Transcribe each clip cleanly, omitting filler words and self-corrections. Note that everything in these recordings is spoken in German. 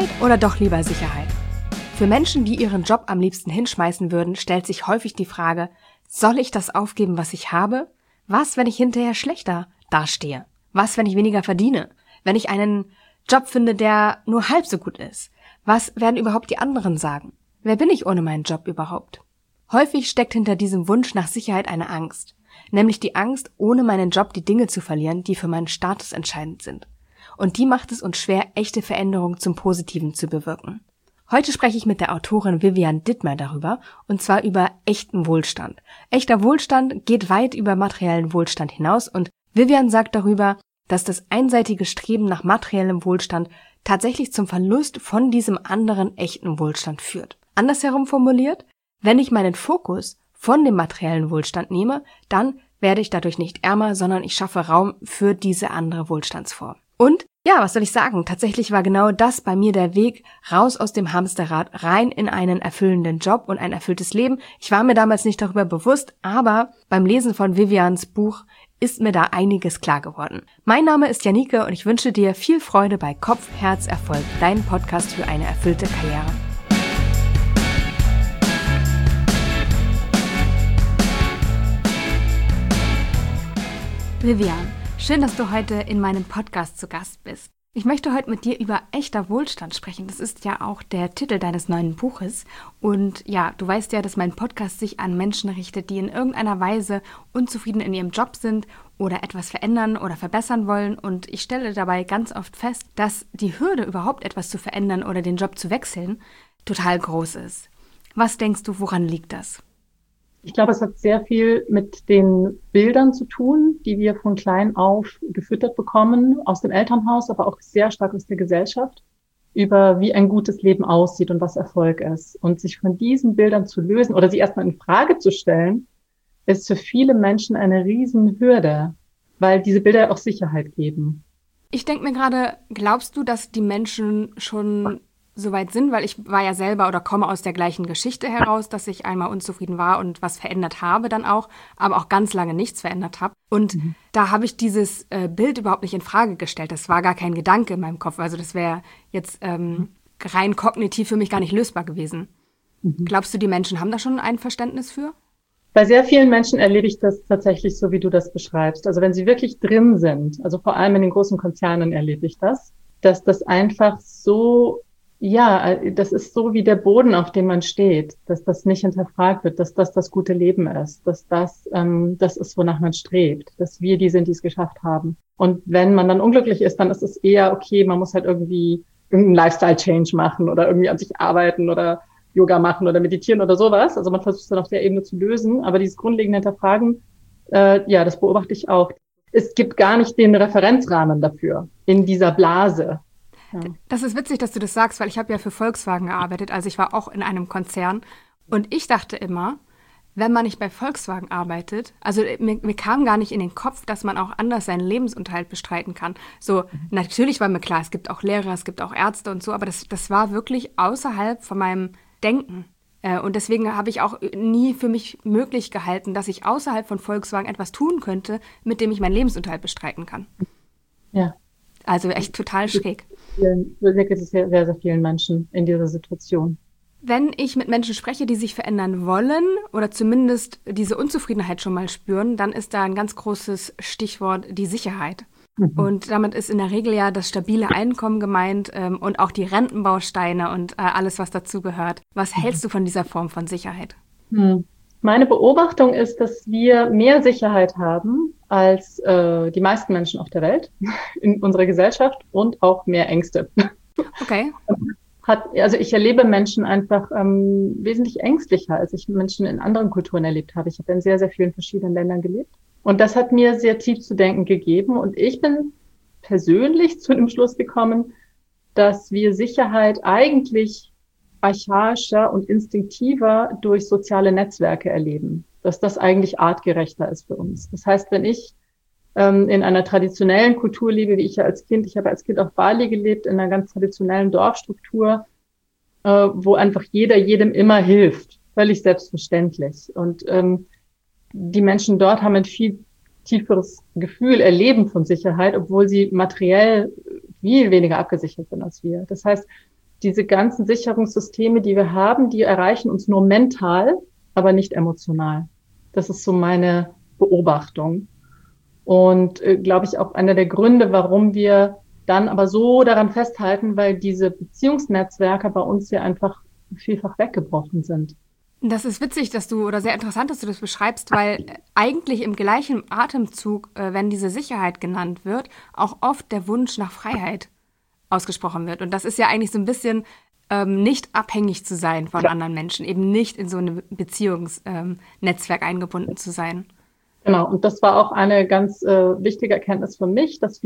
Freiheit oder doch lieber Sicherheit? Für Menschen, die ihren Job am liebsten hinschmeißen würden, stellt sich häufig die Frage, soll ich das aufgeben, was ich habe? Was, wenn ich hinterher schlechter dastehe? Was, wenn ich weniger verdiene? Wenn ich einen Job finde, der nur halb so gut ist? Was werden überhaupt die anderen sagen? Wer bin ich ohne meinen Job überhaupt? Häufig steckt hinter diesem Wunsch nach Sicherheit eine Angst, nämlich die Angst, ohne meinen Job die Dinge zu verlieren, die für meinen Status entscheidend sind. Und die macht es uns schwer, echte Veränderungen zum Positiven zu bewirken. Heute spreche ich mit der Autorin Vivian Dittmer darüber, und zwar über echten Wohlstand. Echter Wohlstand geht weit über materiellen Wohlstand hinaus und Vivian sagt darüber, dass das einseitige Streben nach materiellem Wohlstand tatsächlich zum Verlust von diesem anderen echten Wohlstand führt. Andersherum formuliert, wenn ich meinen Fokus von dem materiellen Wohlstand nehme, dann werde ich dadurch nicht ärmer, sondern ich schaffe Raum für diese andere Wohlstandsform. Und ja, was soll ich sagen? Tatsächlich war genau das bei mir der Weg raus aus dem Hamsterrad, rein in einen erfüllenden Job und ein erfülltes Leben. Ich war mir damals nicht darüber bewusst, aber beim Lesen von Vivians Buch ist mir da einiges klar geworden. Mein Name ist Janike und ich wünsche dir viel Freude bei Kopf, Herz, Erfolg, dein Podcast für eine erfüllte Karriere. Vivian, schön, dass du heute in meinem Podcast zu Gast bist. Ich möchte heute mit dir über echter Wohlstand sprechen. Das ist ja auch der Titel deines neuen Buches. Und ja, du weißt ja, dass mein Podcast sich an Menschen richtet, die in irgendeiner Weise unzufrieden in ihrem Job sind oder etwas verändern oder verbessern wollen. Und ich stelle dabei ganz oft fest, dass die Hürde, überhaupt etwas zu verändern oder den Job zu wechseln, total groß ist. Was denkst du, woran liegt das? Ich glaube, es hat sehr viel mit den Bildern zu tun, die wir von klein auf gefüttert bekommen, aus dem Elternhaus, aber auch sehr stark aus der Gesellschaft, über wie ein gutes Leben aussieht und was Erfolg ist. Und sich von diesen Bildern zu lösen oder sie erstmal in Frage zu stellen, ist für viele Menschen eine Riesenhürde, weil diese Bilder auch Sicherheit geben. Ich denke mir gerade, glaubst du, dass die Menschen schon so weit sind, weil ich war ja selber oder komme aus der gleichen Geschichte heraus, dass ich einmal unzufrieden war und was verändert habe dann auch, aber auch ganz lange nichts verändert habe. Und da habe ich dieses Bild überhaupt nicht in Frage gestellt. Das war gar kein Gedanke in meinem Kopf. Also das wäre jetzt rein kognitiv für mich gar nicht lösbar gewesen. Glaubst du, die Menschen haben da schon ein Verständnis für? Bei sehr vielen Menschen erlebe ich das tatsächlich so, wie du das beschreibst. Also wenn sie wirklich drin sind, also vor allem in den großen Konzernen erlebe ich das, dass das einfach so, ja, das ist so wie der Boden, auf dem man steht, dass das nicht hinterfragt wird, dass das das gute Leben ist, dass das ist, wonach man strebt, dass wir die sind, die es geschafft haben. Und wenn man dann unglücklich ist, dann ist es eher okay, man muss halt irgendwie irgendeinen Lifestyle-Change machen oder irgendwie an sich arbeiten oder Yoga machen oder meditieren oder sowas. Also man versucht es dann auf der Ebene zu lösen, aber dieses grundlegende Hinterfragen, das beobachte ich auch. Es gibt gar nicht den Referenzrahmen dafür in dieser Blase. Ja. Das ist witzig, dass du das sagst, weil ich habe ja für Volkswagen gearbeitet, also ich war auch in einem Konzern und ich dachte immer, wenn man nicht bei Volkswagen arbeitet, also mir kam gar nicht in den Kopf, dass man auch anders seinen Lebensunterhalt bestreiten kann. So, natürlich war mir klar, es gibt auch Lehrer, es gibt auch Ärzte und so, aber das war wirklich außerhalb von meinem Denken. Und deswegen habe ich auch nie für mich möglich gehalten, dass ich außerhalb von Volkswagen etwas tun könnte, mit dem ich meinen Lebensunterhalt bestreiten kann. Ja. Also echt total schräg. Ich denke, es ist sehr, sehr vielen Menschen in dieser Situation. Wenn ich mit Menschen spreche, die sich verändern wollen oder zumindest diese Unzufriedenheit schon mal spüren, dann ist da ein ganz großes Stichwort die Sicherheit. Und damit ist in der Regel ja das stabile Einkommen gemeint und auch die Rentenbausteine und alles, was dazugehört. Was hältst du von dieser Form von Sicherheit? Meine Beobachtung ist, dass wir mehr Sicherheit haben als die meisten Menschen auf der Welt, in unserer Gesellschaft und auch mehr Ängste. Okay. Also ich erlebe Menschen einfach wesentlich ängstlicher, als ich Menschen in anderen Kulturen erlebt habe. Ich habe in sehr, sehr vielen verschiedenen Ländern gelebt. Und das hat mir sehr tief zu denken gegeben. Und ich bin persönlich zu dem Schluss gekommen, dass wir Sicherheit eigentlich archaischer und instinktiver durch soziale Netzwerke erleben. Dass das eigentlich artgerechter ist für uns. Das heißt, wenn ich in einer traditionellen Kultur lebe, wie ich ja als Kind, ich habe als Kind auf Bali gelebt, in einer ganz traditionellen Dorfstruktur, wo einfach jeder jedem immer hilft. Völlig selbstverständlich. Und die Menschen dort haben ein viel tieferes Gefühl, Erleben von Sicherheit, obwohl sie materiell viel weniger abgesichert sind als wir. Das heißt, diese ganzen Sicherungssysteme, die wir haben, die erreichen uns nur mental, aber nicht emotional. Das ist so meine Beobachtung. Und glaube ich auch einer der Gründe, warum wir dann aber so daran festhalten, weil diese Beziehungsnetzwerke bei uns ja einfach vielfach weggebrochen sind. Das ist witzig, oder sehr interessant, dass du das beschreibst, weil eigentlich im gleichen Atemzug, wenn diese Sicherheit genannt wird, auch oft der Wunsch nach Freiheit ausgesprochen wird. Und das ist ja eigentlich so ein bisschen nicht abhängig zu sein von anderen Menschen, eben nicht in so ein Beziehungsnetzwerk eingebunden zu sein. Genau, und das war auch eine ganz wichtige Erkenntnis für mich, dass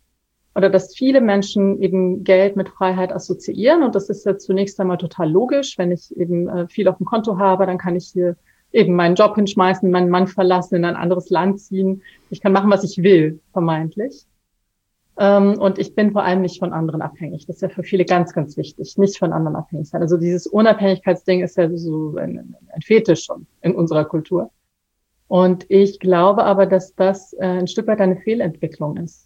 viele Menschen eben Geld mit Freiheit assoziieren. Und das ist ja zunächst einmal total logisch. Wenn ich eben viel auf dem Konto habe, dann kann ich hier eben meinen Job hinschmeißen, meinen Mann verlassen, in ein anderes Land ziehen. Ich kann machen, was ich will, vermeintlich. Und ich bin vor allem nicht von anderen abhängig. Das ist ja für viele ganz, ganz wichtig, nicht von anderen abhängig sein. Also dieses Unabhängigkeitsding ist ja so ein Fetisch schon in unserer Kultur. Und ich glaube aber, dass das ein Stück weit eine Fehlentwicklung ist,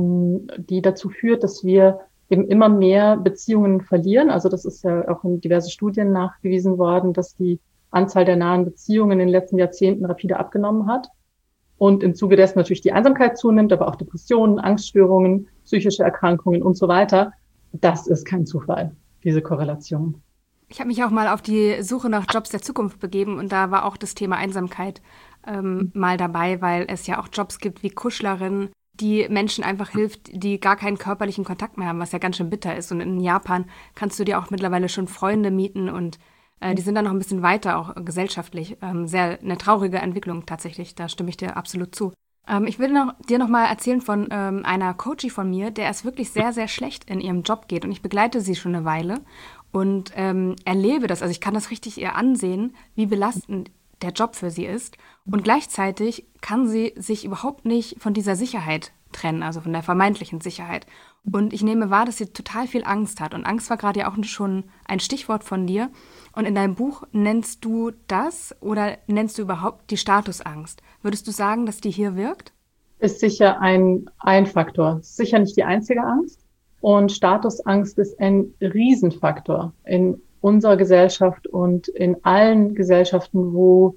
die dazu führt, dass wir eben immer mehr Beziehungen verlieren. Also das ist ja auch in diverse Studien nachgewiesen worden, dass die Anzahl der nahen Beziehungen in den letzten Jahrzehnten rapide abgenommen hat. Und im Zuge dessen natürlich die Einsamkeit zunimmt, aber auch Depressionen, Angststörungen, psychische Erkrankungen und so weiter. Das ist kein Zufall, diese Korrelation. Ich habe mich auch mal auf die Suche nach Jobs der Zukunft begeben und da war auch das Thema Einsamkeit mal dabei, weil es ja auch Jobs gibt wie Kuschlerin, die Menschen einfach hilft, die gar keinen körperlichen Kontakt mehr haben, was ja ganz schön bitter ist. Und in Japan kannst du dir auch mittlerweile schon Freunde mieten und die sind dann noch ein bisschen weiter, auch gesellschaftlich. Sehr eine traurige Entwicklung tatsächlich, da stimme ich dir absolut zu. Ich will dir noch mal erzählen von einer Coachie von mir, der es wirklich sehr, sehr schlecht in ihrem Job geht. Und ich begleite sie schon eine Weile und erlebe das. Also ich kann das richtig ihr ansehen, wie belastend der Job für sie ist. Und gleichzeitig kann sie sich überhaupt nicht von dieser Sicherheit trennen, also von der vermeintlichen Sicherheit. Und ich nehme wahr, dass sie total viel Angst hat. Und Angst war gerade ja auch schon ein Stichwort von dir. Und in deinem Buch nennst du das oder nennst du überhaupt die Statusangst? Würdest du sagen, dass die hier wirkt? Ist sicher ein Faktor. Ist sicher nicht die einzige Angst. Und Statusangst ist ein Riesenfaktor in unserer Gesellschaft und in allen Gesellschaften, wo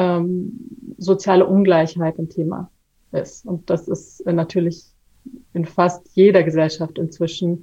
soziale Ungleichheit ein Thema ist. Und das ist natürlich in fast jeder Gesellschaft inzwischen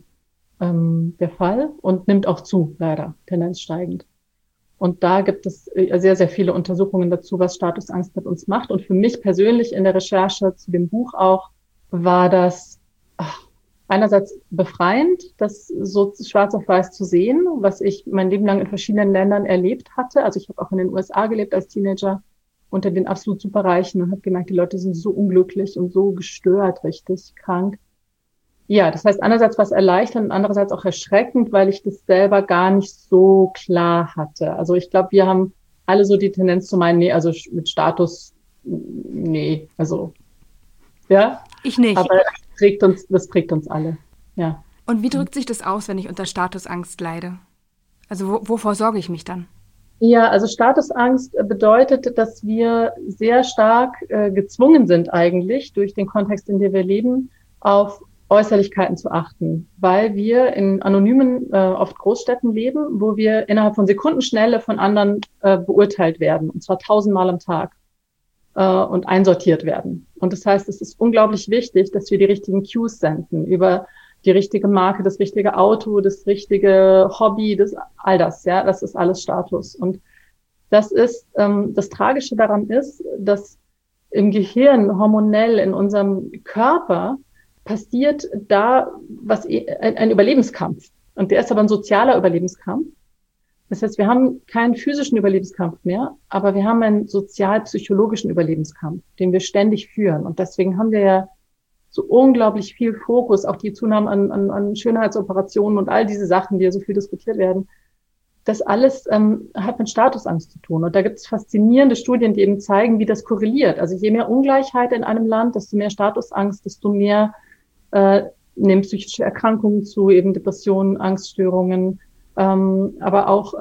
der Fall und nimmt auch zu, leider, tendenzsteigend. Und da gibt es sehr, sehr viele Untersuchungen dazu, was Statusangst mit uns macht. Und für mich persönlich in der Recherche zu dem Buch auch war das einerseits befreiend, das so schwarz auf weiß zu sehen, was ich mein Leben lang in verschiedenen Ländern erlebt hatte. Also ich habe auch in den USA gelebt als Teenager unter den absolut Superreichen und habe gemerkt, die Leute sind so unglücklich und so gestört, richtig krank. Ja, das heißt einerseits was erleichternd und andererseits auch erschreckend, weil ich das selber gar nicht so klar hatte. Also ich glaube, wir haben alle so die Tendenz zu meinen, nee, also mit Status, nee, also ja. Ich nicht. Aber das prägt uns alle, ja. Und wie drückt sich das aus, wenn ich unter Statusangst leide? Also wovor sorge ich mich dann? Ja, also Statusangst bedeutet, dass wir sehr stark gezwungen sind eigentlich durch den Kontext, in dem wir leben, auf Äußerlichkeiten zu achten, weil wir in anonymen, oft Großstädten leben, wo wir innerhalb von Sekundenschnelle von anderen beurteilt werden, und zwar 1000-mal am Tag und einsortiert werden. Und das heißt, es ist unglaublich wichtig, dass wir die richtigen Cues senden über die richtige Marke, das richtige Auto, das richtige Hobby, all das, ja, das ist alles Status. Und das ist, das Tragische daran ist, dass im Gehirn, hormonell in unserem Körper passiert da ein Überlebenskampf. Und der ist aber ein sozialer Überlebenskampf. Das heißt, wir haben keinen physischen Überlebenskampf mehr, aber wir haben einen sozial-psychologischen Überlebenskampf, den wir ständig führen. Und deswegen haben wir ja so unglaublich viel Fokus, auch die Zunahme an Schönheitsoperationen und all diese Sachen, die ja so viel diskutiert werden. Das alles hat mit Statusangst zu tun. Und da gibt es faszinierende Studien, die eben zeigen, wie das korreliert. Also je mehr Ungleichheit in einem Land, desto mehr Statusangst, desto mehr nehmen psychische Erkrankungen zu, eben Depressionen, Angststörungen, aber auch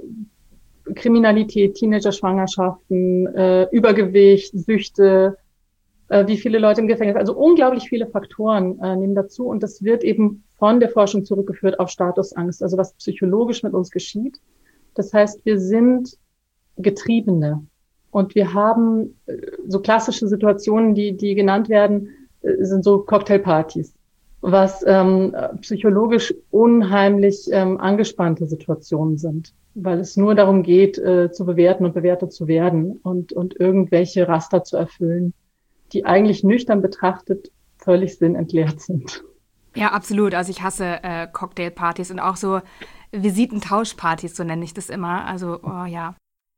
Kriminalität, Teenager-Schwangerschaften, Übergewicht, Süchte, wie viele Leute im Gefängnis, also unglaublich viele Faktoren nehmen dazu. Und das wird eben von der Forschung zurückgeführt auf Statusangst, also was psychologisch mit uns geschieht. Das heißt, wir sind Getriebene und wir haben so klassische Situationen, die genannt werden, sind so Cocktailpartys, was psychologisch unheimlich angespannte Situationen sind, weil es nur darum geht, zu bewerten und bewertet zu werden und irgendwelche Raster zu erfüllen, die eigentlich nüchtern betrachtet völlig sinnentleert sind. Ja, absolut. Also ich hasse Cocktailpartys und auch so Visitentauschpartys, so nenne ich das immer. Also, oh ja.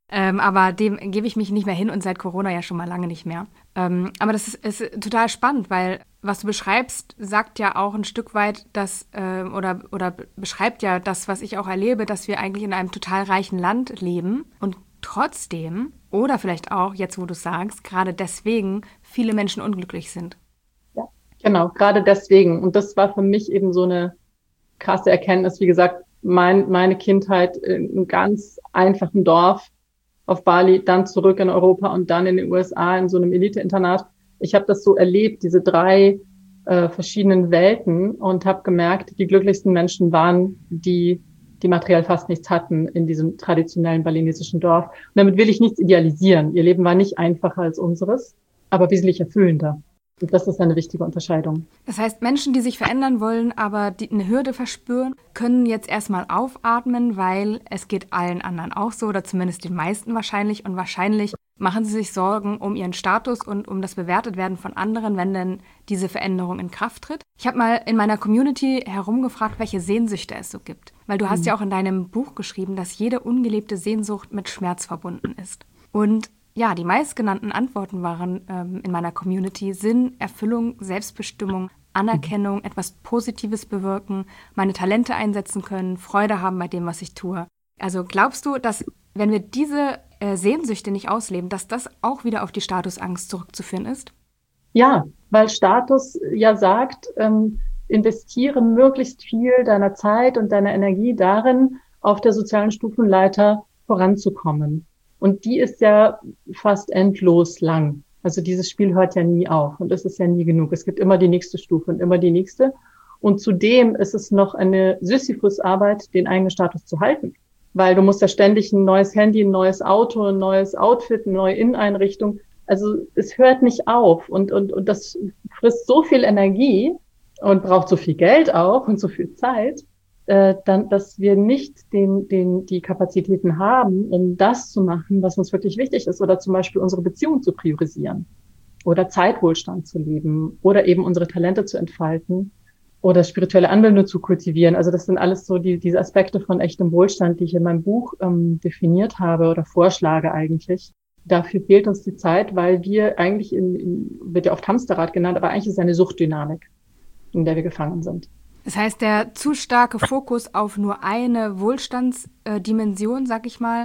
Aber dem gebe ich mich nicht mehr hin und seit Corona ja schon mal lange nicht mehr. Aber das ist total spannend, weil was du beschreibst, sagt ja auch ein Stück weit, dass oder beschreibt ja das, was ich auch erlebe, dass wir eigentlich in einem total reichen Land leben und trotzdem, oder vielleicht auch, jetzt wo du sagst, gerade deswegen viele Menschen unglücklich sind. Ja, genau, gerade deswegen. Und das war für mich eben so eine krasse Erkenntnis. Wie gesagt, meine Kindheit in einem ganz einfachen Dorf auf Bali, dann zurück in Europa und dann in den USA in so einem Elite-Internat. Ich habe das so erlebt, diese 3 verschiedenen Welten und habe gemerkt, die glücklichsten Menschen waren die materiell fast nichts hatten in diesem traditionellen balinesischen Dorf. Und damit will ich nichts idealisieren. Ihr Leben war nicht einfacher als unseres, aber wesentlich erfüllender. Und das ist eine wichtige Unterscheidung. Das heißt, Menschen, die sich verändern wollen, aber die eine Hürde verspüren, können jetzt erstmal aufatmen, weil es geht allen anderen auch so, oder zumindest den meisten wahrscheinlich. Und wahrscheinlich machen sie sich Sorgen um ihren Status und um das Bewertetwerden von anderen, wenn denn diese Veränderung in Kraft tritt. Ich habe mal in meiner Community herumgefragt, welche Sehnsüchte es so gibt. Weil du hast ja auch in deinem Buch geschrieben, dass jede ungelebte Sehnsucht mit Schmerz verbunden ist. Und ja, die meistgenannten Antworten waren in meiner Community Sinn, Erfüllung, Selbstbestimmung, Anerkennung, etwas Positives bewirken, meine Talente einsetzen können, Freude haben bei dem, was ich tue. Also glaubst du, dass wenn wir diese Sehnsüchte nicht ausleben, dass das auch wieder auf die Statusangst zurückzuführen ist? Ja, weil Status ja sagt, investiere möglichst viel deiner Zeit und deiner Energie darin, auf der sozialen Stufenleiter voranzukommen. Und die ist ja fast endlos lang. Also dieses Spiel hört ja nie auf und es ist ja nie genug. Es gibt immer die nächste Stufe und immer die nächste. Und zudem ist es noch eine Sisyphus-Arbeit, den eigenen Status zu halten. Weil du musst ja ständig ein neues Handy, ein neues Auto, ein neues Outfit, eine neue Inneneinrichtung. Also es hört nicht auf und das frisst so viel Energie und braucht so viel Geld auch und so viel Zeit, dann, dass wir nicht die Kapazitäten haben, um das zu machen, was uns wirklich wichtig ist, oder zum Beispiel unsere Beziehung zu priorisieren oder Zeitwohlstand zu leben oder eben unsere Talente zu entfalten oder spirituelle Anbindung zu kultivieren. Also das sind alles so diese Aspekte von echtem Wohlstand, die ich in meinem Buch definiert habe oder vorschlage eigentlich. Dafür fehlt uns die Zeit, weil wir eigentlich wird ja oft Hamsterrad genannt, aber eigentlich ist es eine Suchtdynamik, in der wir gefangen sind. Das heißt, der zu starke Fokus auf nur eine Wohlstandsdimension, sag ich mal,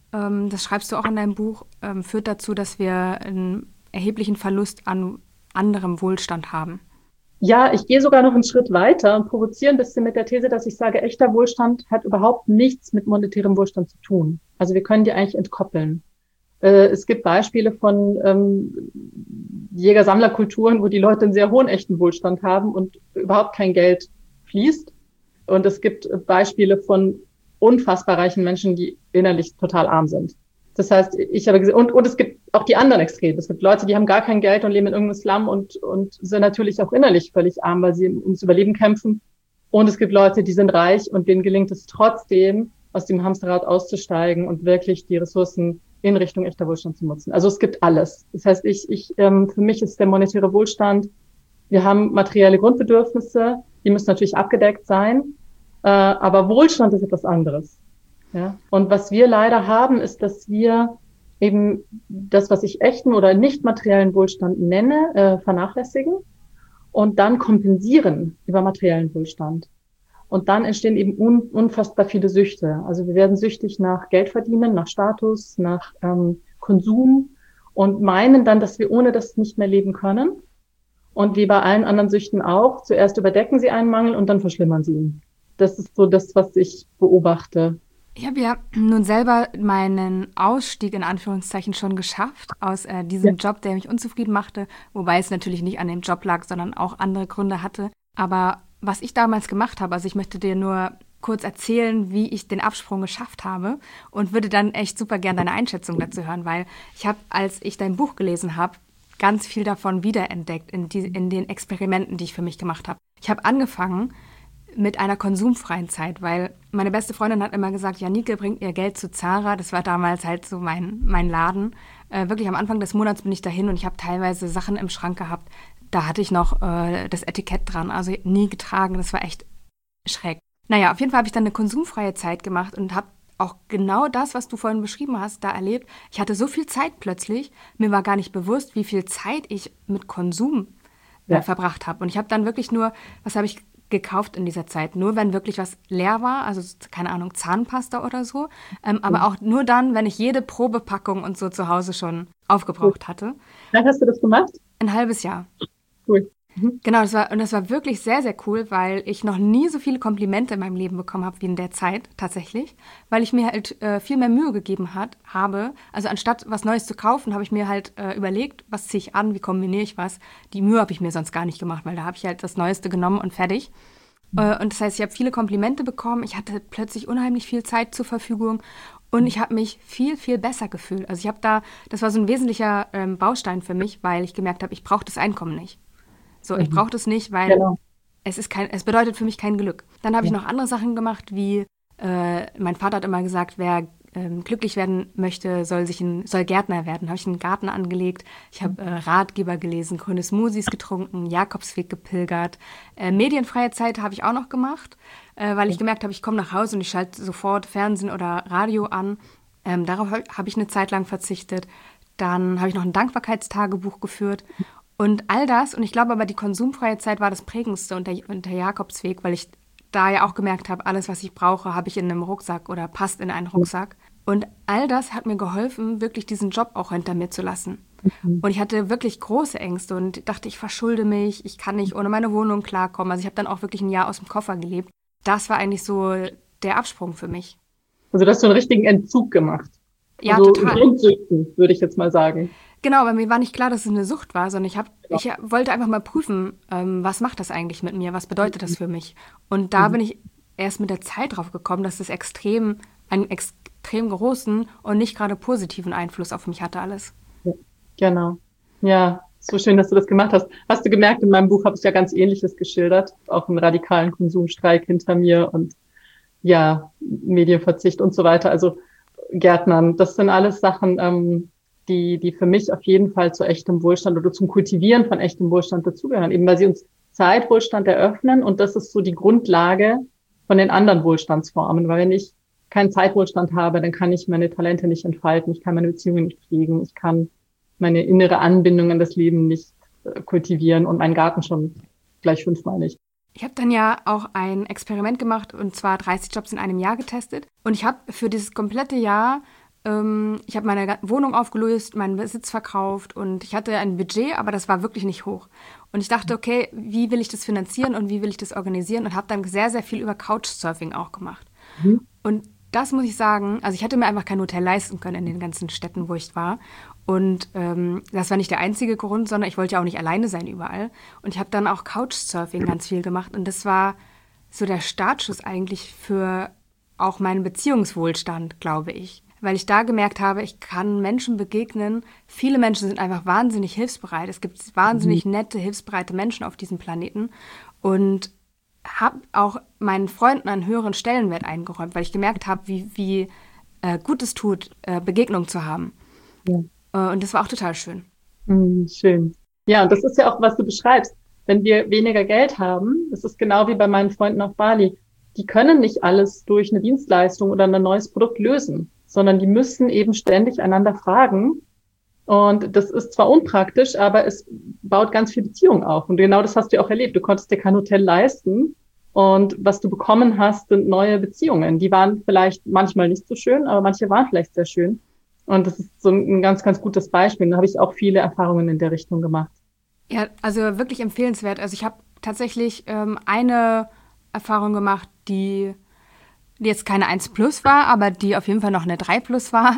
das schreibst du auch in deinem Buch, führt dazu, dass wir einen erheblichen Verlust an anderem Wohlstand haben. Ja, ich gehe sogar noch einen Schritt weiter und provoziere ein bisschen mit der These, dass ich sage, echter Wohlstand hat überhaupt nichts mit monetärem Wohlstand zu tun. Also wir können die eigentlich entkoppeln. Es gibt Beispiele von Jäger-Sammler-Kulturen, wo die Leute einen sehr hohen echten Wohlstand haben und überhaupt kein Geld fließt. Und es gibt Beispiele von unfassbar reichen Menschen, die innerlich total arm sind. Das heißt, ich habe gesehen, und es gibt auch die anderen Extreme. Es gibt Leute, die haben gar kein Geld und leben in irgendeinem Slum und sind natürlich auch innerlich völlig arm, weil sie ums Überleben kämpfen. Und es gibt Leute, die sind reich und denen gelingt es trotzdem, aus dem Hamsterrad auszusteigen und wirklich die Ressourcen in Richtung echter Wohlstand zu nutzen. Also es gibt alles. Das heißt, für mich ist der monetäre Wohlstand, wir haben materielle Grundbedürfnisse, die müssen natürlich abgedeckt sein, aber Wohlstand ist etwas anderes. Ja? Und was wir leider haben, ist, dass wir eben das, was ich echten oder nicht materiellen Wohlstand nenne, vernachlässigen und dann kompensieren über materiellen Wohlstand. Und dann entstehen eben unfassbar viele Süchte. Also wir werden süchtig nach Geld verdienen, nach Status, nach Konsum und meinen dann, dass wir ohne das nicht mehr leben können. Und wie bei allen anderen Süchten auch, zuerst überdecken sie einen Mangel und dann verschlimmern sie ihn. Das ist so das, was ich beobachte. Ich habe ja nun selber meinen Ausstieg in Anführungszeichen schon geschafft aus diesem Job, der mich unzufrieden machte, wobei es natürlich nicht an dem Job lag, sondern auch andere Gründe hatte. Aber was ich damals gemacht habe. Also ich möchte dir nur kurz erzählen, wie ich den Absprung geschafft habe und würde dann echt super gern deine Einschätzung dazu hören, weil ich habe, als ich dein Buch gelesen habe, ganz viel davon wiederentdeckt in den Experimenten, die ich für mich gemacht habe. Ich habe angefangen mit einer konsumfreien Zeit, weil meine beste Freundin hat immer gesagt, Janike bringt ihr Geld zu Zara. Das war damals halt so mein Laden. Wirklich am Anfang des Monats bin ich dahin und ich habe teilweise Sachen im Schrank gehabt. Da hatte ich noch das Etikett dran, also nie getragen. Das war echt schräg. Naja, auf jeden Fall habe ich dann eine konsumfreie Zeit gemacht und habe auch genau das, was du vorhin beschrieben hast, da erlebt. Ich hatte so viel Zeit plötzlich. Mir war gar nicht bewusst, wie viel Zeit ich mit Konsum verbracht habe. Und ich habe dann wirklich nur, was habe ich gekauft in dieser Zeit? Nur, wenn wirklich was leer war, also keine Ahnung, Zahnpasta oder so. Aber auch nur dann, wenn ich jede Probepackung und so zu Hause schon aufgebraucht hatte. Wann hast du das gemacht? Ein halbes Jahr. Cool. Genau, das war wirklich sehr, sehr cool, weil ich noch nie so viele Komplimente in meinem Leben bekommen habe wie in der Zeit tatsächlich, weil ich mir halt viel mehr Mühe gegeben habe. Also anstatt was Neues zu kaufen, habe ich mir halt überlegt, was ziehe ich an, wie kombiniere ich was. Die Mühe habe ich mir sonst gar nicht gemacht, weil da habe ich halt das Neueste genommen und fertig. Und das heißt, ich habe viele Komplimente bekommen, ich hatte plötzlich unheimlich viel Zeit zur Verfügung und ich habe mich viel, viel besser gefühlt. Also das war so ein wesentlicher Baustein für mich, weil ich gemerkt habe, ich brauche das Einkommen nicht. So, ich brauche das nicht, weil es bedeutet für mich kein Glück. Dann habe ich noch andere Sachen gemacht, wie mein Vater hat immer gesagt, wer glücklich werden möchte, soll Gärtner werden. Habe ich einen Garten angelegt, ich habe Ratgeber gelesen, grüne Smoothies getrunken, Jakobsweg gepilgert. Medienfreie Zeit habe ich auch noch gemacht, weil ich gemerkt habe, ich komme nach Hause und ich schalte sofort Fernsehen oder Radio an. Darauf habe ich eine Zeit lang verzichtet. Dann habe ich noch ein Dankbarkeitstagebuch geführt. Und all das, und ich glaube aber, die konsumfreie Zeit war das Prägendste und der Jakobsweg, weil ich da ja auch gemerkt habe, alles, was ich brauche, habe ich in einem Rucksack oder passt in einen Rucksack. Und all das hat mir geholfen, wirklich diesen Job auch hinter mir zu lassen. Und ich hatte wirklich große Ängste und dachte, ich verschulde mich, ich kann nicht ohne meine Wohnung klarkommen. Also ich habe dann auch wirklich ein Jahr aus dem Koffer gelebt. Das war eigentlich so der Absprung für mich. Also du hast so einen richtigen Entzug gemacht. Ja, also total. Grundsüchten, würde ich jetzt mal sagen. Genau, aber mir war nicht klar, dass es eine Sucht war, sondern ich wollte einfach mal prüfen, was macht das eigentlich mit mir, was bedeutet das für mich? Und da bin ich erst mit der Zeit drauf gekommen, dass das einen extrem großen und nicht gerade positiven Einfluss auf mich hatte alles. Ja, genau. Ja, so schön, dass du das gemacht hast. Hast du gemerkt, in meinem Buch habe ich ja ganz Ähnliches geschildert, auch einen radikalen Konsumstreik hinter mir und ja, Medienverzicht und so weiter. Also Gärtnern, das sind alles Sachen, die für mich auf jeden Fall zu echtem Wohlstand oder zum Kultivieren von echtem Wohlstand dazugehören, eben weil sie uns Zeitwohlstand eröffnen und das ist so die Grundlage von den anderen Wohlstandsformen, weil wenn ich keinen Zeitwohlstand habe, dann kann ich meine Talente nicht entfalten, ich kann meine Beziehungen nicht pflegen, ich kann meine innere Anbindung an das Leben nicht kultivieren und meinen Garten schon gleich 5-mal nicht. Ich habe dann ja auch ein Experiment gemacht und zwar 30 Jobs in einem Jahr getestet und ich habe für dieses komplette Jahr ich habe meine Wohnung aufgelöst, meinen Besitz verkauft und ich hatte ein Budget, aber das war wirklich nicht hoch. Und ich dachte, okay, wie will ich das finanzieren und wie will ich das organisieren und habe dann sehr, sehr viel über Couchsurfing auch gemacht. Und das muss ich sagen, also ich hätte mir einfach kein Hotel leisten können in den ganzen Städten, wo ich war. Und das war nicht der einzige Grund, sondern ich wollte ja auch nicht alleine sein überall. Und ich habe dann auch Couchsurfing ganz viel gemacht und das war so der Startschuss eigentlich für auch meinen Beziehungswohlstand, glaube ich. Weil ich da gemerkt habe, ich kann Menschen begegnen. Viele Menschen sind einfach wahnsinnig hilfsbereit. Es gibt wahnsinnig nette, hilfsbereite Menschen auf diesem Planeten. Und habe auch meinen Freunden einen höheren Stellenwert eingeräumt, weil ich gemerkt habe, wie gut es tut, Begegnungen zu haben. Ja. Und das war auch total schön. Schön. Ja, und das ist ja auch, was du beschreibst. Wenn wir weniger Geld haben, das ist genau wie bei meinen Freunden auf Bali, die können nicht alles durch eine Dienstleistung oder ein neues Produkt lösen, sondern die müssen eben ständig einander fragen. Und das ist zwar unpraktisch, aber es baut ganz viel Beziehung auf. Und genau das hast du ja auch erlebt. Du konntest dir kein Hotel leisten. Und was du bekommen hast, sind neue Beziehungen. Die waren vielleicht manchmal nicht so schön, aber manche waren vielleicht sehr schön. Und das ist so ein ganz, ganz gutes Beispiel. Da habe ich auch viele Erfahrungen in der Richtung gemacht. Ja, also wirklich empfehlenswert. Also ich habe tatsächlich eine Erfahrung gemacht, die jetzt keine 1+ war, aber die auf jeden Fall noch eine 3+ war.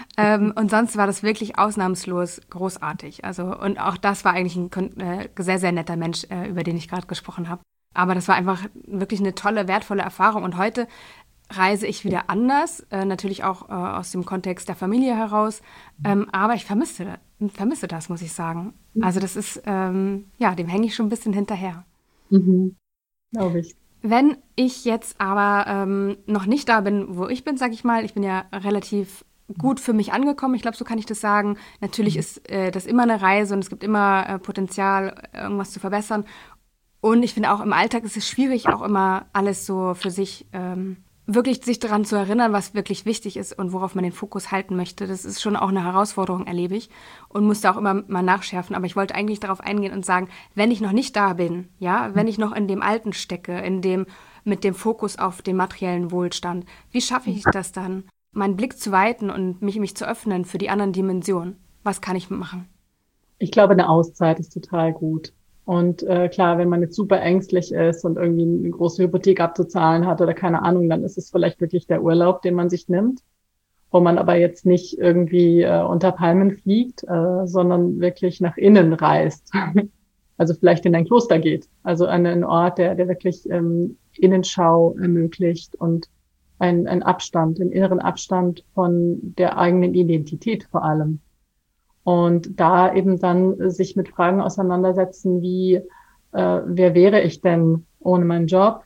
Und sonst war das wirklich ausnahmslos großartig. Also und auch das war eigentlich ein sehr, sehr netter Mensch, über den ich gerade gesprochen habe. Aber das war einfach wirklich eine tolle, wertvolle Erfahrung. Und heute reise ich wieder anders, natürlich auch aus dem Kontext der Familie heraus. Aber ich vermisse das, muss ich sagen. Also das ist, dem hänge ich schon ein bisschen hinterher. Glaube ich. Wenn ich jetzt aber noch nicht da bin, wo ich bin, sag ich mal, ich bin ja relativ gut für mich angekommen. Ich glaube, so kann ich das sagen. Natürlich ist das immer eine Reise und es gibt immer Potenzial, irgendwas zu verbessern. Und ich finde auch im Alltag ist es schwierig, auch immer alles so für sich wirklich sich daran zu erinnern, was wirklich wichtig ist und worauf man den Fokus halten möchte. Das ist schon auch eine Herausforderung, erlebe ich, und musste auch immer mal nachschärfen. Aber ich wollte eigentlich darauf eingehen und sagen, wenn ich noch nicht da bin, ja, wenn ich noch in dem Alten stecke, mit dem Fokus auf den materiellen Wohlstand, wie schaffe ich das dann, meinen Blick zu weiten und mich zu öffnen für die anderen Dimensionen? Was kann ich machen? Ich glaube, eine Auszeit ist total gut. Und klar, wenn man jetzt super ängstlich ist und irgendwie eine große Hypothek abzuzahlen hat oder keine Ahnung, dann ist es vielleicht wirklich der Urlaub, den man sich nimmt, wo man aber jetzt nicht irgendwie unter Palmen fliegt, sondern wirklich nach innen reist. Also vielleicht in ein Kloster geht, also an einen Ort, der wirklich Innenschau ermöglicht und einen Abstand, einen inneren Abstand von der eigenen Identität vor allem. Und da eben dann sich mit Fragen auseinandersetzen, wie, wer wäre ich denn ohne meinen Job,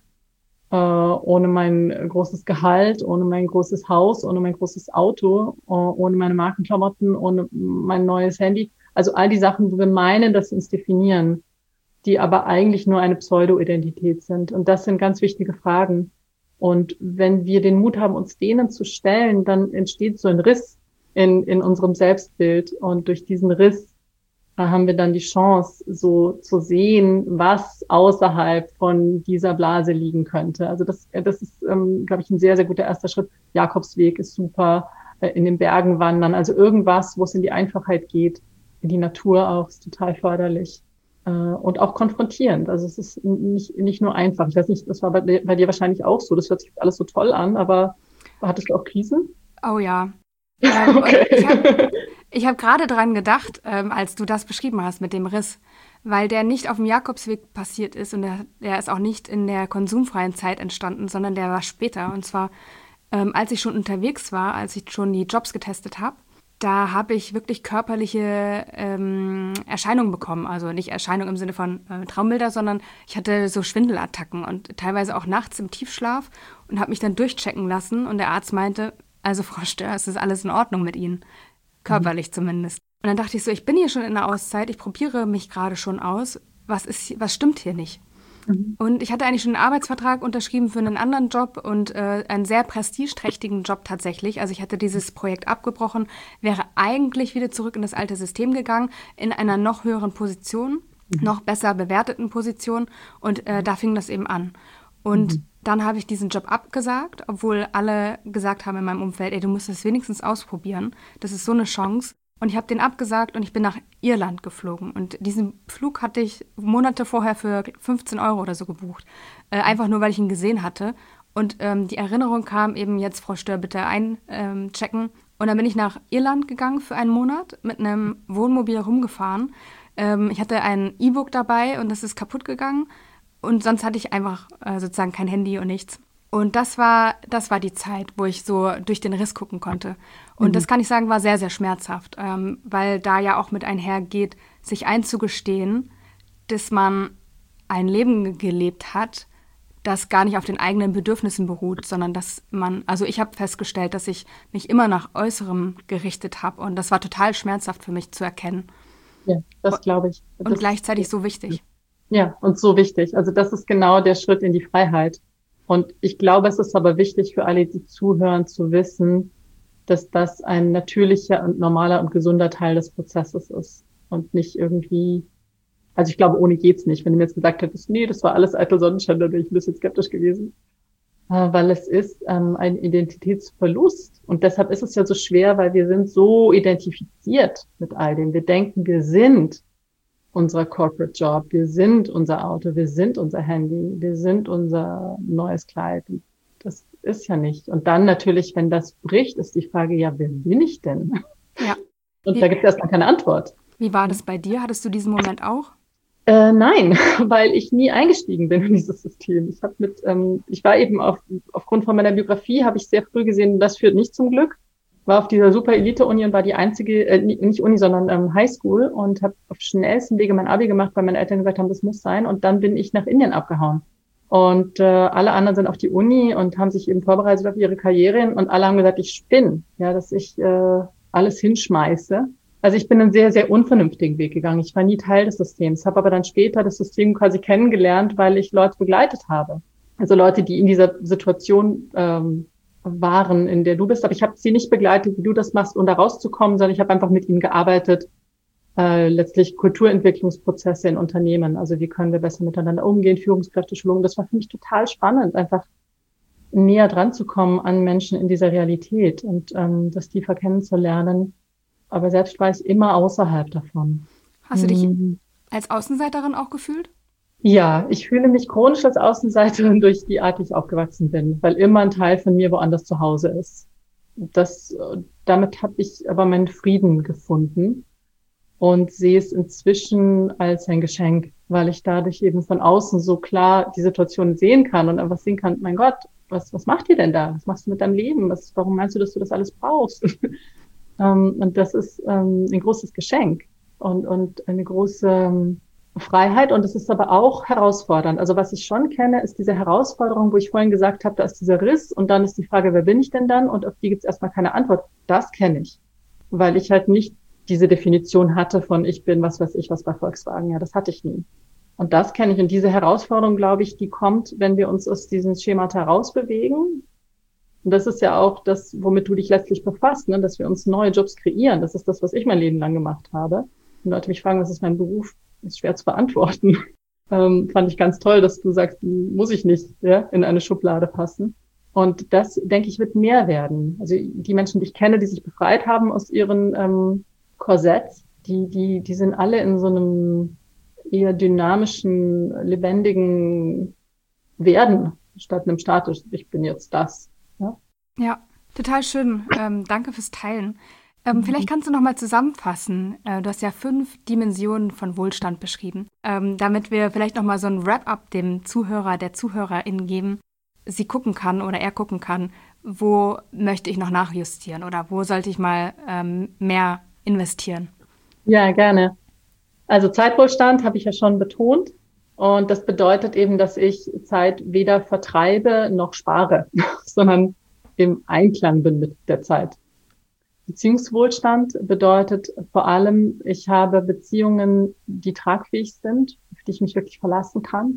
ohne mein großes Gehalt, ohne mein großes Haus, ohne mein großes Auto, ohne meine Markenklamotten, ohne mein neues Handy. Also all die Sachen, wo wir meinen, dass sie uns definieren, die aber eigentlich nur eine Pseudo-Identität sind. Und das sind ganz wichtige Fragen. Und wenn wir den Mut haben, uns denen zu stellen, dann entsteht so ein Riss in unserem Selbstbild. Und durch diesen Riss haben wir dann die Chance, so zu sehen, was außerhalb von dieser Blase liegen könnte. Also das ist, glaube ich, ein sehr, sehr guter erster Schritt. Jakobsweg ist super, in den Bergen wandern. Also irgendwas, wo es in die Einfachheit geht, in die Natur auch, ist total förderlich. Und auch konfrontierend. Also es ist nicht nur einfach. Ich weiß nicht, das war bei dir wahrscheinlich auch so. Das hört sich alles so toll an, aber hattest du auch Krisen? Oh ja. Okay. Ich hab gerade dran gedacht, als du das beschrieben hast mit dem Riss, weil der nicht auf dem Jakobsweg passiert ist und der ist auch nicht in der konsumfreien Zeit entstanden, sondern der war später. Und zwar, als ich schon unterwegs war, als ich schon die Jobs getestet habe, da habe ich wirklich körperliche Erscheinungen bekommen. Also nicht Erscheinungen im Sinne von Traumbilder, sondern ich hatte so Schwindelattacken und teilweise auch nachts im Tiefschlaf und habe mich dann durchchecken lassen. Und der Arzt meinte, also Frau Stör, es ist alles in Ordnung mit Ihnen. Körperlich zumindest. Und dann dachte ich so, ich bin hier schon in der Auszeit, ich probiere mich gerade schon aus. Was stimmt hier nicht? Und ich hatte eigentlich schon einen Arbeitsvertrag unterschrieben für einen anderen Job und einen sehr prestigeträchtigen Job tatsächlich. Also ich hatte dieses Projekt abgebrochen, wäre eigentlich wieder zurück in das alte System gegangen, in einer noch höheren Position, noch besser bewerteten Position. Und da fing das eben an. Und dann habe ich diesen Job abgesagt, obwohl alle gesagt haben in meinem Umfeld, ey, du musst das wenigstens ausprobieren. Das ist so eine Chance. Und ich habe den abgesagt und ich bin nach Irland geflogen. Und diesen Flug hatte ich Monate vorher für 15 € oder so gebucht. Einfach nur, weil ich ihn gesehen hatte. Und die Erinnerung kam eben jetzt, Frau Stör, bitte einchecken. Und dann bin ich nach Irland gegangen für einen Monat, mit einem Wohnmobil rumgefahren. Ich hatte ein E-Book dabei und das ist kaputt gegangen. Und sonst hatte ich einfach sozusagen kein Handy und nichts. Und das war die Zeit, wo ich so durch den Riss gucken konnte. Und das kann ich sagen, war sehr, sehr schmerzhaft, weil da ja auch mit einhergeht, sich einzugestehen, dass man ein Leben gelebt hat, das gar nicht auf den eigenen Bedürfnissen beruht, sondern also ich habe festgestellt, dass ich mich immer nach Äußerem gerichtet habe. Und das war total schmerzhaft für mich zu erkennen. Ja, das glaube ich. Und gleichzeitig so wichtig. Ja, und so wichtig. Also das ist genau der Schritt in die Freiheit. Und ich glaube, es ist aber wichtig für alle, die zuhören, zu wissen, dass das ein natürlicher und normaler und gesunder Teil des Prozesses ist und nicht irgendwie, also ich glaube, ohne geht's nicht. Wenn du mir jetzt gesagt hättest, nee, das war alles eitel Sonnenschein, dann wäre ich ein bisschen skeptisch gewesen. Weil es ist ein Identitätsverlust. Und deshalb ist es ja so schwer, weil wir sind so identifiziert mit all dem. Wir denken, wir sind unser Corporate Job, wir sind unser Auto, wir sind unser Handy, wir sind unser neues Kleid. Das ist ja nicht. Und dann natürlich, wenn das bricht, ist die Frage, ja, wer bin ich denn? Ja. Und da gibt es erstmal keine Antwort. Wie war das bei dir? Hattest du diesen Moment auch? Nein, weil ich nie eingestiegen bin in dieses System. Ich war eben aufgrund von meiner Biografie, habe ich sehr früh gesehen, das führt nicht zum Glück. War auf dieser super Elite-Uni und war die einzige, nicht Uni, sondern Highschool und habe auf schnellstem Wege mein Abi gemacht, weil meine Eltern gesagt haben, das muss sein. Und dann bin ich nach Indien abgehauen. Und alle anderen sind auf die Uni und haben sich eben vorbereitet auf ihre Karrieren und alle haben gesagt, ich spinne, ja, dass ich alles hinschmeiße. Also ich bin einen sehr, sehr unvernünftigen Weg gegangen. Ich war nie Teil des Systems, habe aber dann später das System quasi kennengelernt, weil ich Leute begleitet habe. Also Leute, die in dieser Situation waren, in der du bist. Aber ich habe sie nicht begleitet, wie du das machst, um da rauszukommen, sondern ich habe einfach mit ihnen gearbeitet, letztlich Kulturentwicklungsprozesse in Unternehmen. Also wie können wir besser miteinander umgehen, Führungskräfteschulung. Das war für mich total spannend, einfach näher dran zu kommen an Menschen in dieser Realität und das tiefer kennenzulernen. Aber selbst war ich immer außerhalb davon. Hast du dich als Außenseiterin auch gefühlt? Ja, ich fühle mich chronisch als Außenseiterin durch die Art, wie ich aufgewachsen bin, weil immer ein Teil von mir woanders zu Hause ist. Damit habe ich aber meinen Frieden gefunden und sehe es inzwischen als ein Geschenk, weil ich dadurch eben von außen so klar die Situation sehen kann und einfach sehen kann, mein Gott, was macht ihr denn da? Was machst du mit deinem Leben? Warum meinst du, dass du das alles brauchst? Und das ist ein großes Geschenk und eine große Freiheit. Und es ist aber auch herausfordernd. Also was ich schon kenne, ist diese Herausforderung, wo ich vorhin gesagt habe, da ist dieser Riss und dann ist die Frage, wer bin ich denn dann? Und auf die gibt es erstmal keine Antwort. Das kenne ich, weil ich halt nicht diese Definition hatte von ich bin, was weiß ich, was bei Volkswagen. Ja, das hatte ich nie. Und das kenne ich. Und diese Herausforderung, glaube ich, die kommt, wenn wir uns aus diesen Schemata herausbewegen. Und das ist ja auch das, womit du dich letztlich befasst, ne? Dass wir uns neue Jobs kreieren. Das ist das, was ich mein Leben lang gemacht habe. Und Leute mich fragen, was ist mein Beruf? Ist schwer zu beantworten. Fand ich ganz toll, dass du sagst, muss ich nicht, ja, in eine Schublade passen. Und das, denke ich, wird mehr werden. Also die Menschen, die ich kenne, die sich befreit haben aus ihren Korsetts, die sind alle in so einem eher dynamischen, lebendigen Werden statt einem Status, ich bin jetzt das. Ja, Ja, total schön. Danke fürs Teilen. Vielleicht kannst du noch mal zusammenfassen. Du hast ja 5 Dimensionen von Wohlstand beschrieben, damit wir vielleicht noch mal so ein Wrap-up dem Zuhörer, der Zuhörerin geben, sie gucken kann oder er gucken kann, wo möchte ich noch nachjustieren oder wo sollte ich mal mehr investieren? ja, gerne. Also Zeitwohlstand habe ich ja schon betont. Und das bedeutet eben, dass ich Zeit weder vertreibe noch spare, sondern im Einklang bin mit der Zeit. Beziehungswohlstand bedeutet vor allem, ich habe Beziehungen, die tragfähig sind, auf die ich mich wirklich verlassen kann.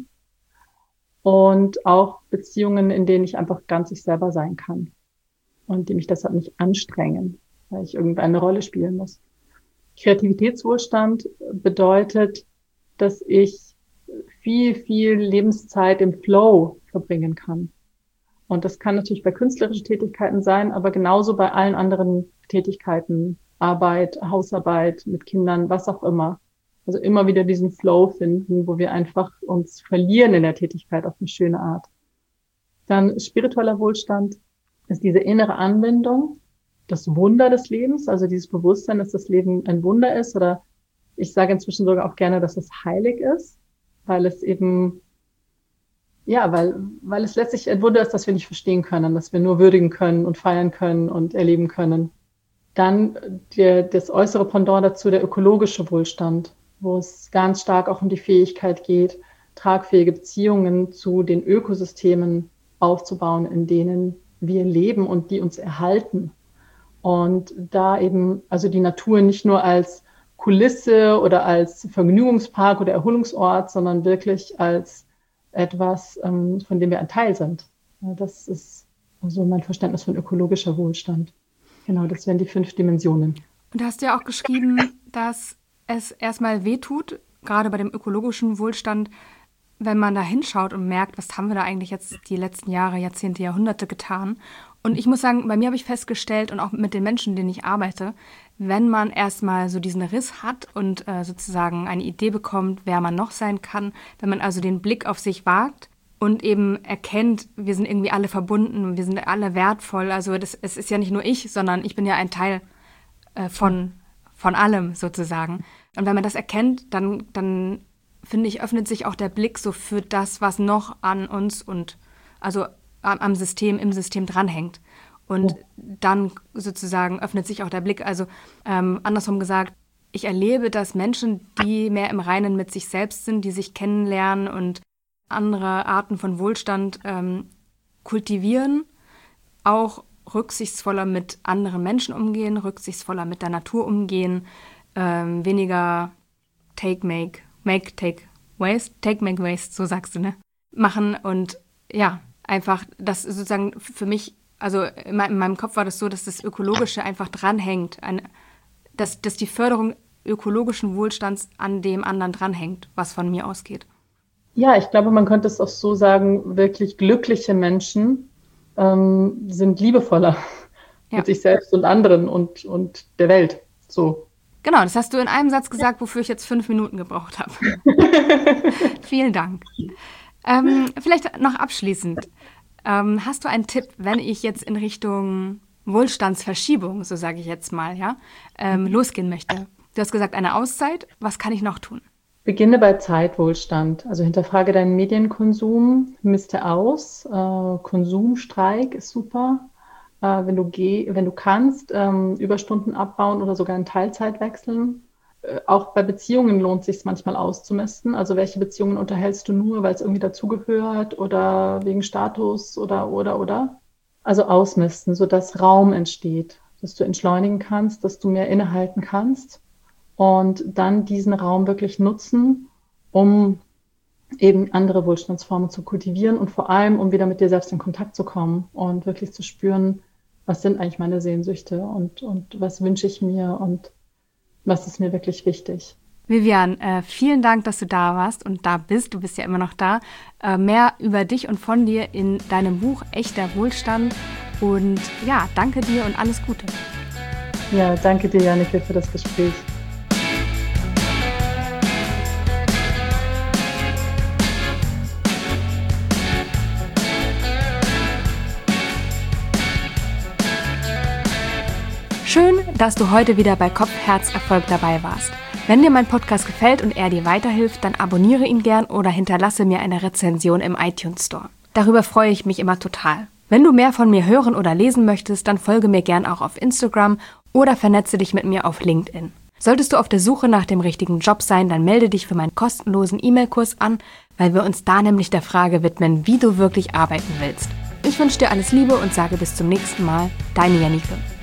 Und auch Beziehungen, in denen ich einfach ganz ich selber sein kann und die mich deshalb nicht anstrengen, weil ich irgendeine Rolle spielen muss. Kreativitätswohlstand bedeutet, dass ich viel, viel Lebenszeit im Flow verbringen kann. Und das kann natürlich bei künstlerischen Tätigkeiten sein, aber genauso bei allen anderen Tätigkeiten, Arbeit, Hausarbeit mit Kindern, was auch immer. Also immer wieder diesen Flow finden, wo wir einfach uns verlieren in der Tätigkeit auf eine schöne Art. Dann spiritueller Wohlstand ist diese innere Anbindung, das Wunder des Lebens, also dieses Bewusstsein, dass das Leben ein Wunder ist, oder ich sage inzwischen sogar auch gerne, dass es heilig ist, weil es eben, ja, weil es letztlich ein Wunder ist, dass wir nicht verstehen können, dass wir nur würdigen können und feiern können und erleben können. Dann das äußere Pendant dazu, der ökologische Wohlstand, wo es ganz stark auch um die Fähigkeit geht, tragfähige Beziehungen zu den Ökosystemen aufzubauen, in denen wir leben und die uns erhalten. Und da eben, also die Natur nicht nur als Kulisse oder als Vergnügungspark oder Erholungsort, sondern wirklich als etwas, von dem wir ein Teil sind. Ja, das ist also mein Verständnis von ökologischer Wohlstand. Genau, das wären die 5 Dimensionen. Und du hast ja auch geschrieben, dass es erstmal wehtut, gerade bei dem ökologischen Wohlstand, wenn man da hinschaut und merkt, was haben wir da eigentlich jetzt die letzten Jahre, Jahrzehnte, Jahrhunderte getan. Und ich muss sagen, bei mir habe ich festgestellt und auch mit den Menschen, denen ich arbeite, wenn man erstmal so diesen Riss hat und sozusagen eine Idee bekommt, wer man noch sein kann, wenn man also den Blick auf sich wagt und eben erkennt, wir sind irgendwie alle verbunden, wir sind alle wertvoll. Also es ist ja nicht nur ich, sondern ich bin ja ein Teil von allem sozusagen. Und wenn man das erkennt, dann finde ich, öffnet sich auch der Blick so für das, was noch an uns und also im System dranhängt. Und dann sozusagen öffnet sich auch der Blick. Also andersrum gesagt, ich erlebe, dass Menschen, die mehr im Reinen mit sich selbst sind, die sich kennenlernen und andere Arten von Wohlstand kultivieren, auch rücksichtsvoller mit anderen Menschen umgehen, rücksichtsvoller mit der Natur umgehen, weniger take, make waste, so sagst du, ne? Machen und ja, einfach, das sozusagen für mich, also in meinem Kopf war das so, dass das Ökologische einfach dranhängt, dass die Förderung ökologischen Wohlstands an dem anderen dranhängt, was von mir ausgeht. Ja, ich glaube, man könnte es auch so sagen, wirklich glückliche Menschen sind liebevoller mit sich selbst und anderen und der Welt. So. Genau, das hast du in einem Satz gesagt, wofür ich jetzt 5 Minuten gebraucht habe. Vielen Dank. Vielleicht noch abschließend. Hast du einen Tipp, wenn ich jetzt in Richtung Wohlstandsverschiebung, so sage ich jetzt mal, losgehen möchte? Du hast gesagt, eine Auszeit. Was kann ich noch tun? Beginne bei Zeitwohlstand. Also hinterfrage deinen Medienkonsum, miste aus. Konsumstreik ist super. Wenn du kannst, Überstunden abbauen oder sogar in Teilzeit wechseln. Auch bei Beziehungen lohnt es sich manchmal auszumisten. Also welche Beziehungen unterhältst du nur, weil es irgendwie dazugehört oder wegen Status oder. Also ausmisten, sodass Raum entsteht, dass du entschleunigen kannst, dass du mehr innehalten kannst und dann diesen Raum wirklich nutzen, um eben andere Wohlstandsformen zu kultivieren und vor allem, um wieder mit dir selbst in Kontakt zu kommen und wirklich zu spüren, was sind eigentlich meine Sehnsüchte und was wünsche ich mir und was ist mir wirklich wichtig. Vivian, vielen Dank, dass du da warst und da bist. Du bist ja immer noch da. Mehr über dich und von dir in deinem Buch Echter Wohlstand. Und ja, danke dir und alles Gute. Ja, danke dir, Janneke, für das Gespräch. Schön, dass du heute wieder bei Kopf, Herz, Erfolg dabei warst. Wenn dir mein Podcast gefällt und er dir weiterhilft, dann abonniere ihn gern oder hinterlasse mir eine Rezension im iTunes Store. Darüber freue ich mich immer total. Wenn du mehr von mir hören oder lesen möchtest, dann folge mir gern auch auf Instagram oder vernetze dich mit mir auf LinkedIn. Solltest du auf der Suche nach dem richtigen Job sein, dann melde dich für meinen kostenlosen E-Mail-Kurs an, weil wir uns da nämlich der Frage widmen, wie du wirklich arbeiten willst. Ich wünsche dir alles Liebe und sage bis zum nächsten Mal. Deine Janneke.